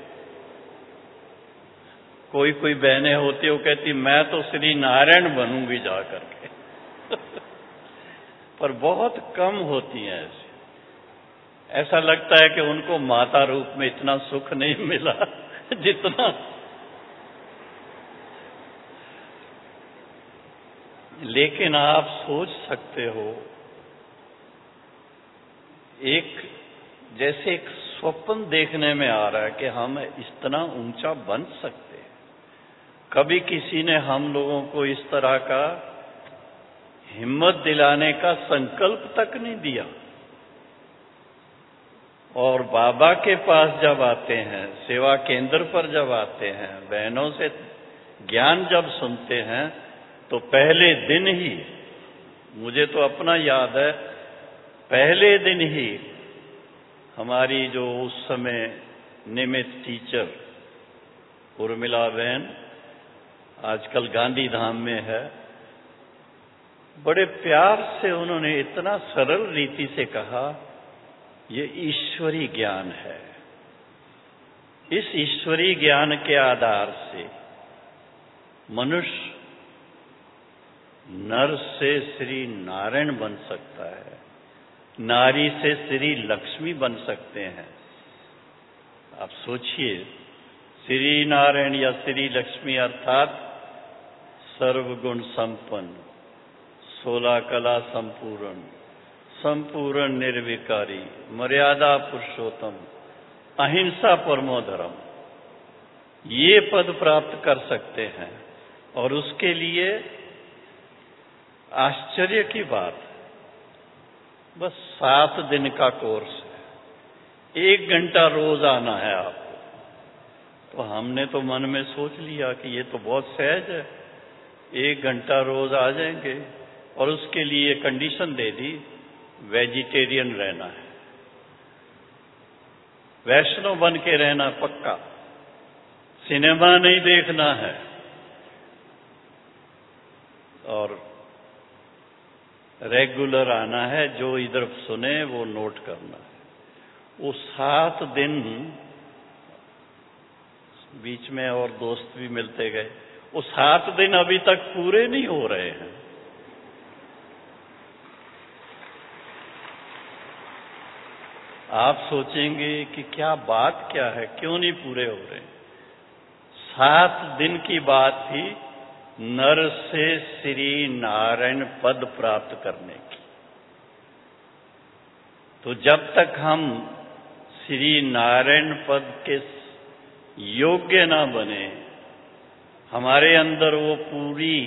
कोई कोई बहनें होती वो कहती मैं तो श्री नारायण बनूंगी जाकर के पर बहुत कम होती हैं ऐसी। ऐसा लगता है कि उनको माता रूप में इतना सुख नहीं मिला जितना लेकिन आप सोच सकते हो, जैसे एक स्वप्न देखने में आ रहा है कि हम इतना ऊंचा बन सकते हैं। कभी किसी ने हम लोगों को इस तरह का हिम्मत दिलाने का संकल्प तक नहीं दिया। और बाबा के पास जब आते हैं, सेवा केंद्र पर जब आते हैं, बहनों से ज्ञान जब सुनते हैं, तो पहले दिन ही, मुझे तो अपना याद है, पहले दिन ही हमारी जो उस समय नियमित टीचर उर्मिला बहन, आजकल गांधी धाम में है, बड़े प्यार से उन्होंने इतना सरल रीति से कहा, ये ईश्वरी ज्ञान है। इस ईश्वरी ज्ञान के आधार से मनुष्य नर से श्री नारायण बन सकता है, नारी से श्री लक्ष्मी बन सकते हैं। आप सोचिए, श्री नारायण या श्री लक्ष्मी अर्थात सर्वगुण संपन्न, 16 कला संपूर्ण, संपूर्ण निर्विकारी, मर्यादा पुरुषोत्तम, अहिंसा परमो धर्म, ये पद प्राप्त कर सकते हैं। और उसके लिए आश्चर्य की बात, बस 7 दिन का कोर्स है, 1 घंटा रोज आना है आपको। तो हमने तो मन में सोच लिया कि ये तो बहुत सहज है, 1 घंटा रोज आ जाएंगे। और उसके लिए कंडीशन दे दी, वेजिटेरियन रहना है, वैष्णव बन के रहना पक्का, सिनेमा नहीं देखना है, और रेगुलर आना है, जो इधर सुने वो नोट करना है। वो 7 दिन, बीच में और दोस्त भी मिलते गए, वो 7 दिन अभी तक पूरे नहीं हो रहे हैं। आप सोचेंगे कि क्या बात क्या है, क्यों नहीं पूरे हो रहे? 7 दिन की बात थी नर से श्री नारायण पद प्राप्त करने की। तो जब तक हम श्री नारायण पद के योग्य ना बने, हमारे अंदर वो पूरी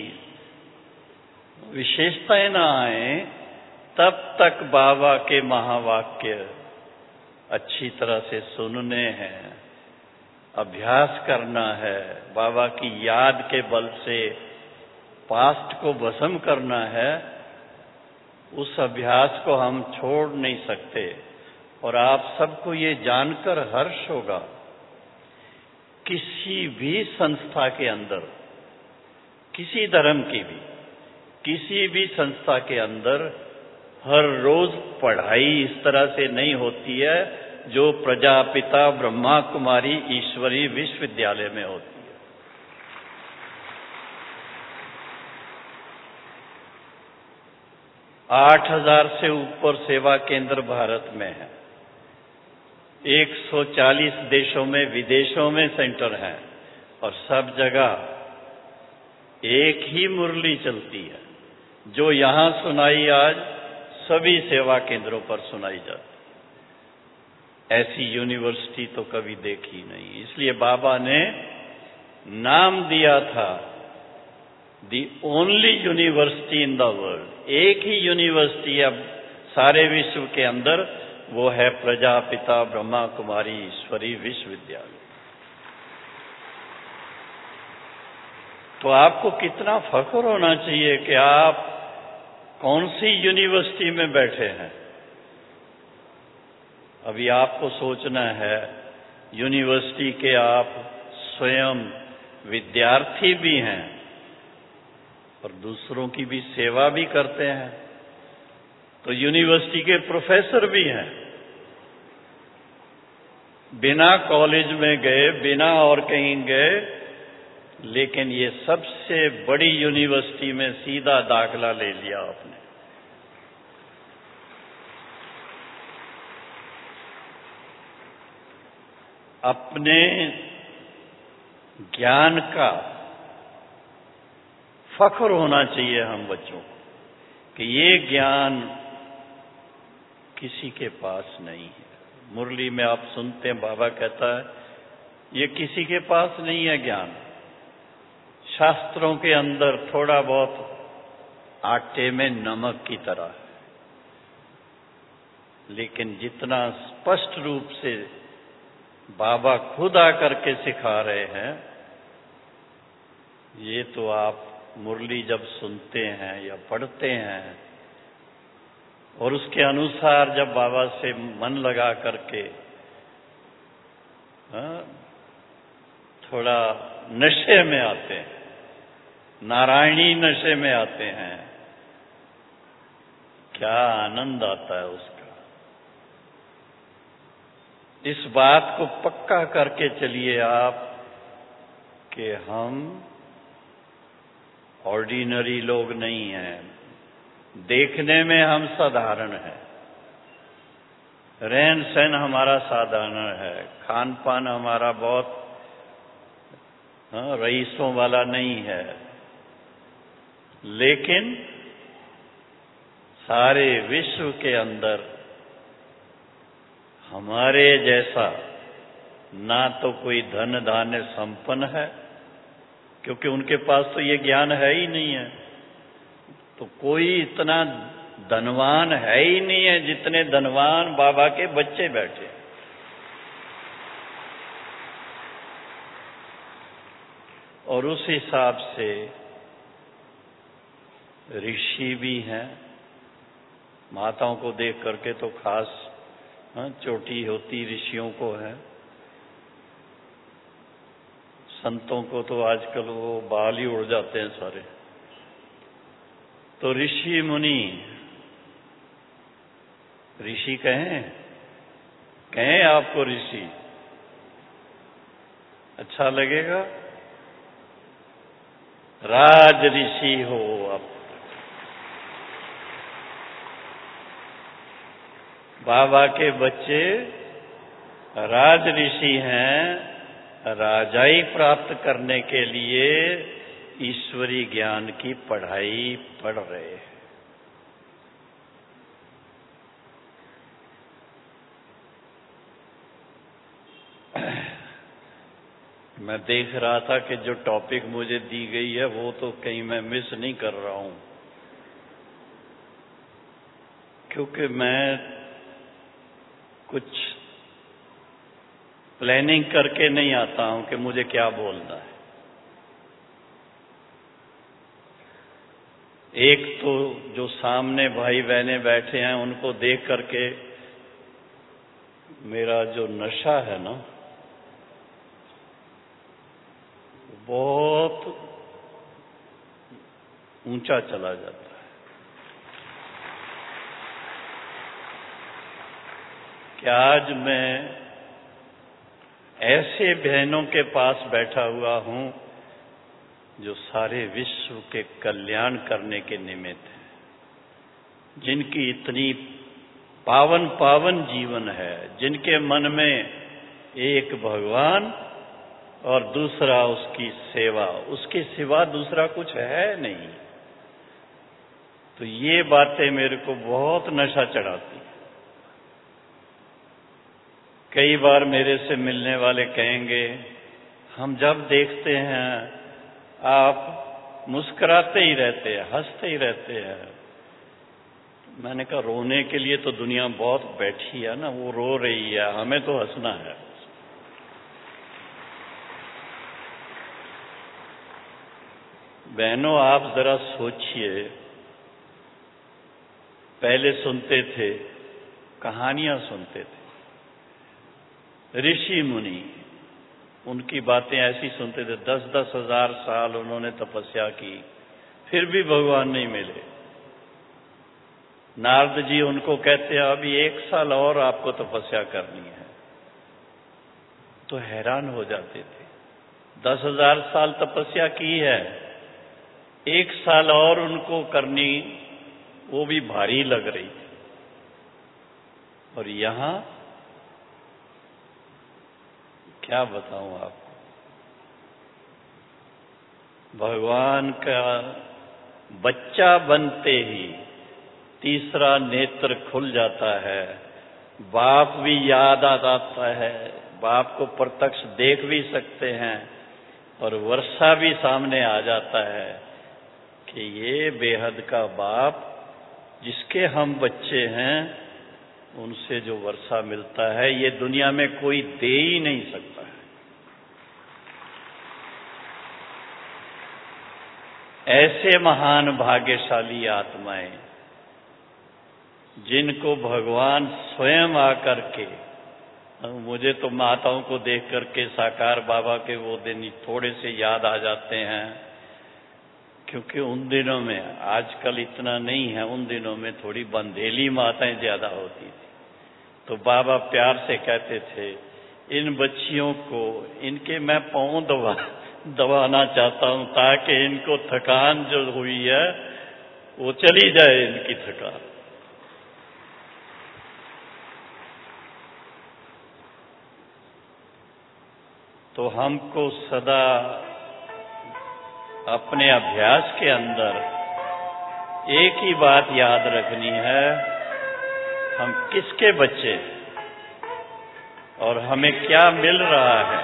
विशेषताएं ना आए, तब तक बाबा के महावाक्य अच्छी तरह से सुनने हैं, अभ्यास करना है, बाबा की याद के बल से पास्ट को भस्म करना है। उस अभ्यास को हम छोड़ नहीं सकते। और आप सबको ये जानकर हर्ष होगा, किसी भी संस्था के अंदर, किसी धर्म की भी, किसी भी संस्था के अंदर हर रोज पढ़ाई इस तरह से नहीं होती है जो प्रजापिता ब्रह्मा कुमारी ईश्वरी विश्वविद्यालय में होती है। आठ 8,000 से ऊपर सेवा केंद्र भारत में है, 140 देशों में, विदेशों में सेंटर हैं, और सब जगह एक ही मुरली चलती है, जो यहां सुनाई आज सभी सेवा केंद्रों पर सुनाई जाती। ऐसी यूनिवर्सिटी तो कभी देखी नहीं। इसलिए बाबा ने नाम दिया था the only university in the world. एक ही यूनिवर्सिटी अब सारे विश्व के अंदर, वो है प्रजापिता ब्रह्मा कुमारी ईश्वरी विश्वविद्यालय। तो आपको कितना फख्र होना चाहिए कि आप कौन सी यूनिवर्सिटी में बैठे हैं। अभी आपको सोचना है, यूनिवर्सिटी के आप स्वयं विद्यार्थी भी हैं, और दूसरों की भी सेवा भी करते हैं। तो यूनिवर्सिटी के प्रोफेसर भी हैं, बिना कॉलेज में गए, बिना और कहीं गए, लेकिन ये सबसे बड़ी यूनिवर्सिटी में सीधा दाखला ले लिया आपने। अपने ज्ञान का फख्र होना चाहिए हम बच्चों को कि ये ज्ञान किसी के पास नहीं है। मुरली में आप सुनते हैं, बाबा कहता है ये किसी के पास नहीं है ज्ञान। शास्त्रों के अंदर थोड़ा बहुत आटे में नमक की तरह है, लेकिन जितना स्पष्ट रूप से बाबा खुद आकर के सिखा रहे हैं, ये तो आप मुरली जब सुनते हैं या पढ़ते हैं और उसके अनुसार जब बाबा से मन लगा करके थोड़ा नशे में आते हैं, नारायणी नशे में आते हैं, क्या आनंद आता है उसका। इस बात को पक्का करके चलिए आप कि हम ऑर्डिनरी लोग नहीं हैं। देखने में हम साधारण हैं, रहन सहन हमारा साधारण है, खान पान हमारा बहुत रईसों वाला नहीं है, लेकिन सारे विश्व के अंदर हमारे जैसा ना तो कोई धन धान्य संपन्न है, क्योंकि उनके पास तो ये ज्ञान है ही नहीं है। तो कोई इतना धनवान है ही नहीं है जितने धनवान बाबा के बच्चे बैठे। और उस हिसाब से ऋषि भी हैं। माताओं को देख करके तो खास चोटी होती ऋषियों को है। संतों को तो आजकल वो बाल ही उड़ जाते हैं सारे। तो ऋषि मुनि, ऋषि कहें आपको ऋषि अच्छा लगेगा? राज ऋषि हो आप। बाबा के बच्चे राज ऋषि हैं, राजाई प्राप्त करने के लिए ईश्वरी ज्ञान की पढ़ाई पढ़ रहे हैं। मैं देख रहा था कि जो टॉपिक मुझे दी गई है वो तो कहीं मैं मिस नहीं कर रहा हूं, क्योंकि मैं कुछ प्लानिंग करके नहीं आता हूं कि मुझे क्या बोलना है। एक तो जो सामने भाई बहनें बैठे हैं उनको देख करके मेरा जो नशा है ना, बहुत ऊंचा चला जाता है। कि आज मैं ऐसे बहनों के पास बैठा हुआ हूं जो सारे विश्व के कल्याण करने के निमित्त हैं, जिनकी इतनी पावन पावन जीवन है, जिनके मन में एक भगवान और दूसरा उसकी सेवा, उसके सिवा दूसरा कुछ है नहीं। तो ये बातें मेरे को बहुत नशा चढ़ाती। कई बार मेरे से मिलने वाले कहेंगे, हम जब देखते हैं आप मुस्कुराते ही रहते हैं, हंसते ही रहते हैं। मैंने कहा रोने के लिए तो दुनिया बहुत बैठी है ना, वो रो रही है, हमें तो हंसना है। बहनों, आप जरा सोचिए, पहले सुनते थे, कहानियां सुनते थे, ऋषि मुनि उनकी बातें ऐसी सुनते थे। 10-10 हजार साल उन्होंने तपस्या की, फिर भी भगवान नहीं मिले। नारद जी उनको कहते हैं अभी 1 साल और आपको तपस्या करनी है। तो हैरान हो जाते थे, 10,000 साल तपस्या की है, 1 साल और उनको करनी वो भी भारी लग रही थी। और यहां क्या बताऊं आपको, भगवान का बच्चा बनते ही तीसरा नेत्र खुल जाता है, बाप भी याद आ जाता है, बाप को प्रत्यक्ष देख भी सकते हैं और वर्षा भी सामने आ जाता है कि ये बेहद का बाप जिसके हम बच्चे हैं, उनसे जो वर्षा मिलता है ये दुनिया में कोई दे ही नहीं सकता है। ऐसे महान भाग्यशाली आत्माएं जिनको भगवान स्वयं आकर के, मुझे तो माताओं को देख करके साकार बाबा के वो दिन थोड़े से याद आ जाते हैं, क्योंकि उन दिनों में, आजकल इतना नहीं है, उन दिनों में थोड़ी बंधेली माताएं ज्यादा होती थी। तो बाबा प्यार से कहते थे इन बच्चियों को, इनके मैं पांव दबाना चाहता हूं ताकि इनको थकान जो हुई है वो चली जाए, इनकी थकान। तो हमको सदा अपने अभ्यास के अंदर एक ही बात याद रखनी है, हम किसके बच्चे हैं और हमें क्या मिल रहा है।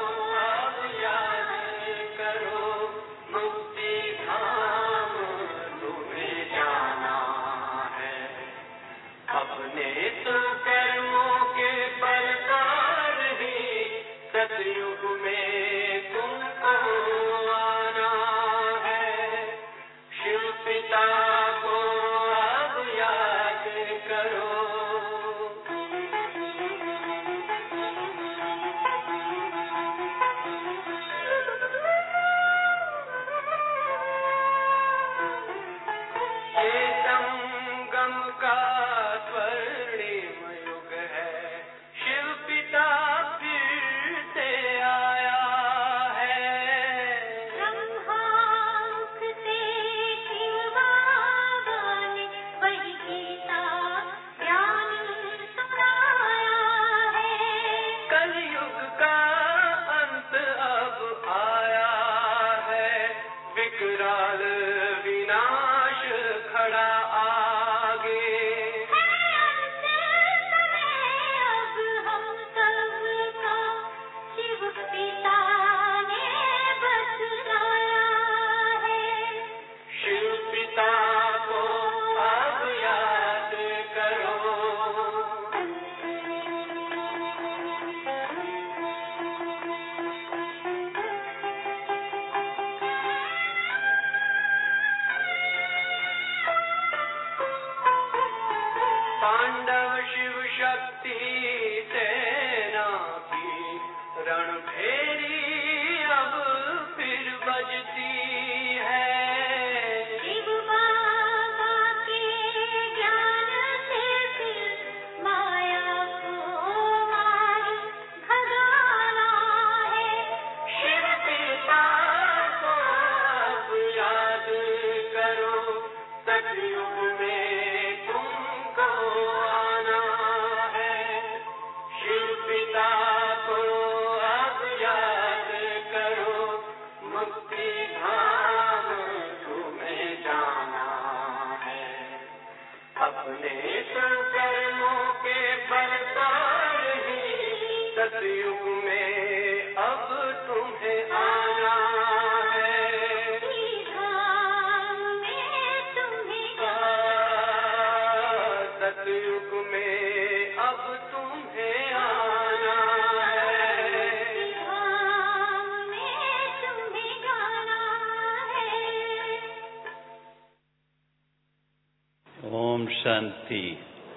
शांति।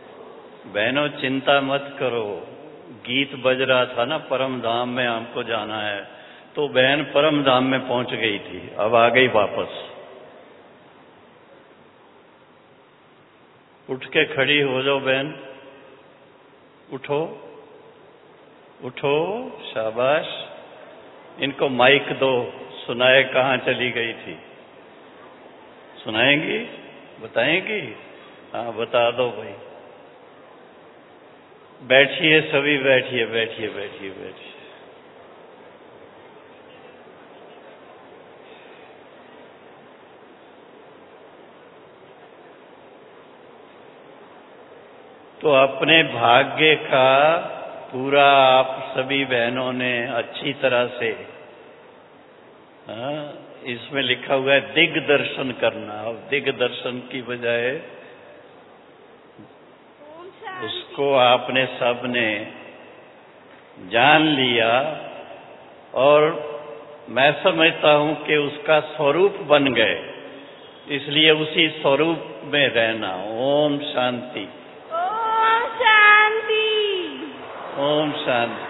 बहनों चिंता मत करो, गीत बज रहा था ना परम धाम में हमको जाना है, तो बहन परम धाम में पहुंच गई थी, अब आ गई वापस। उठ के खड़ी हो जाओ बहन, उठो उठो, शाबाश। इनको माइक दो, सुनाए कहाँ चली गई थी। सुनाएंगी, बताएंगी? हाँ बता दो भाई। बैठिए सभी, बैठिए बैठिए बैठिए बैठिए। तो अपने भाग्य का पूरा आप सभी बहनों ने अच्छी तरह से, इसमें लिखा हुआ है दिग्दर्शन करना। अब दिग्दर्शन की बजाय उसको आपने सबने जान लिया, और मैं समझता हूं कि उसका स्वरूप बन गए, इसलिए उसी स्वरूप में रहना। ओम शांति, ओम शांति, ओम शांति।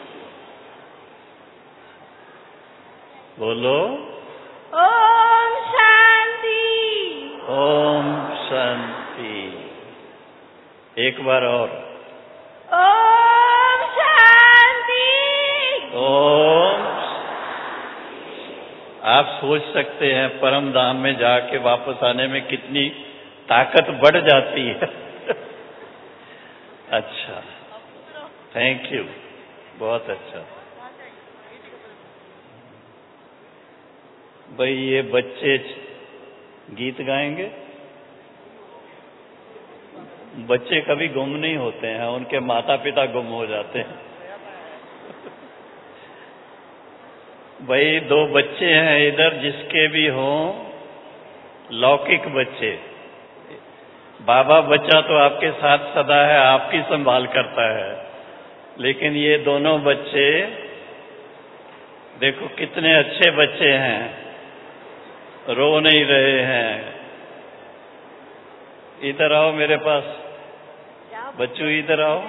बोलो ओम शांति, ओम शांति। एक बार और, ओम शांति, ओम। आप सोच सकते हैं परम धाम में जाके वापस आने में कितनी ताकत बढ़ जाती है। अच्छा, थैंक यू, बहुत अच्छा। भाई ये बच्चे गीत गाएंगे। बच्चे कभी गुम नहीं होते हैं, उनके माता पिता गुम हो जाते हैं। भाई दो बच्चे हैं इधर, जिसके भी हों लौकिक बच्चे, बाबा बच्चा तो आपके साथ सदा है, आपकी संभाल करता है। लेकिन ये दोनों बच्चे देखो कितने अच्छे बच्चे हैं, रो नहीं रहे हैं। इधर आओ मेरे पास, बच्चू इधर आओ।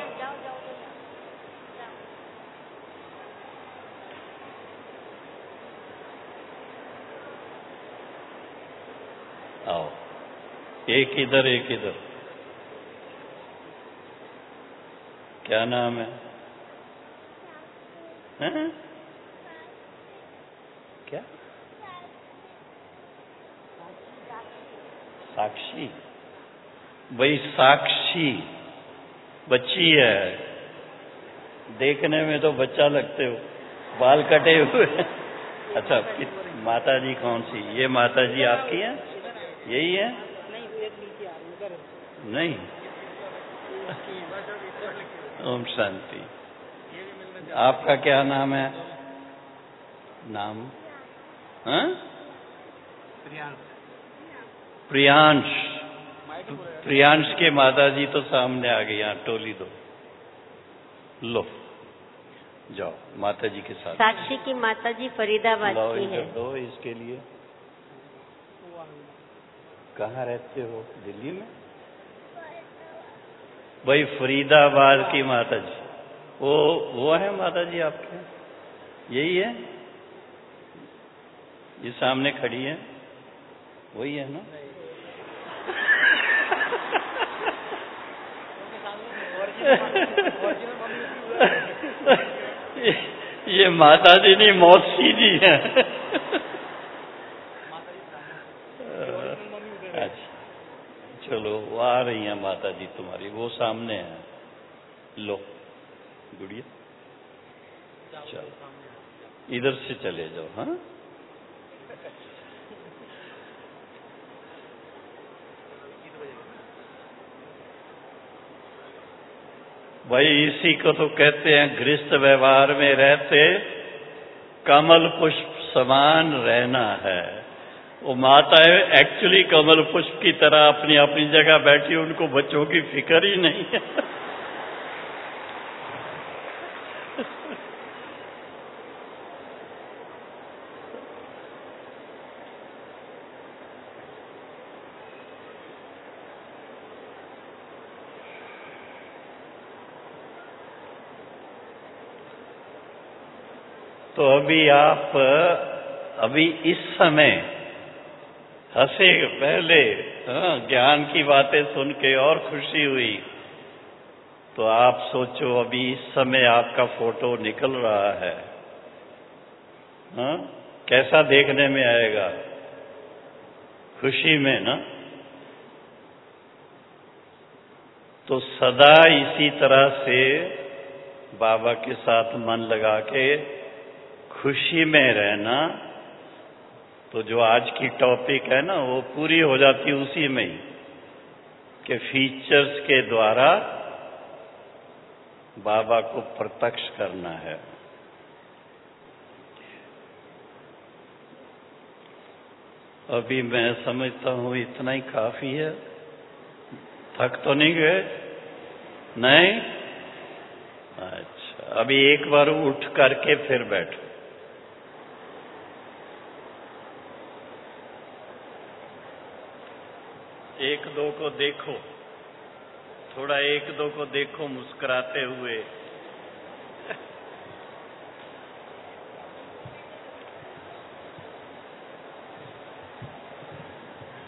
आओ, एक इधर एक इधर। क्या नाम है? हैं? क्या? साक्षी। भाई साक्षी बच्ची है, देखने में तो बच्चा लगते हो, बाल कटे हुए। अच्छा, माता जी कौन सी? ये माता जी आपकी हैं? यही है? नहीं। ओम शांति। आपका क्या नाम है? नाम? हाँ? प्रियांश। प्रियांश के माता जी तो सामने आ गई, यहाँ टोली दो। लो जाओ माता जी के साथ। साक्षी की माता जी फरीदाबाद की है। दो इसके लिए। कहाँ रहते हो? दिल्ली में? भाई फरीदाबाद की माता जी, वो है माता जी आपके? यही है? ये सामने खड़ी है, वही है ना? ये माता जी नहीं, मौसी जी है। अच्छा, चलो वो आ रही हैं माता जी तुम्हारी, वो सामने है। लो गुड़िया, चलो इधर से चले जाओ। हाँ, भाई इसी को तो कहते हैं गृहस्थ व्यवहार में रहते कमल पुष्प समान रहना है। वो माताएं एक्चुअली कमल पुष्प की तरह अपनी अपनी जगह बैठी, उनको बच्चों की फिक्र ही नहीं है। तो अभी इस समय हंसे पहले ज्ञान की बातें सुन के और खुशी हुई। तो आप सोचो अभी इस समय आपका फोटो निकल रहा है, कैसा देखने में आएगा, खुशी में ना। तो सदा इसी तरह से बाबा के साथ मन लगा के खुशी में रहना, तो जो आज की टॉपिक है ना वो पूरी हो जाती उसी में ही, कि फीचर्स के द्वारा बाबा को प्रत्यक्ष करना है। अभी मैं समझता हूं इतना ही काफी है। थक तो नहीं गए? नहीं? अच्छा, अभी एक बार उठ करके फिर बैठो। एक दो को देखो, थोड़ा एक दो को देखो मुस्कुराते हुए।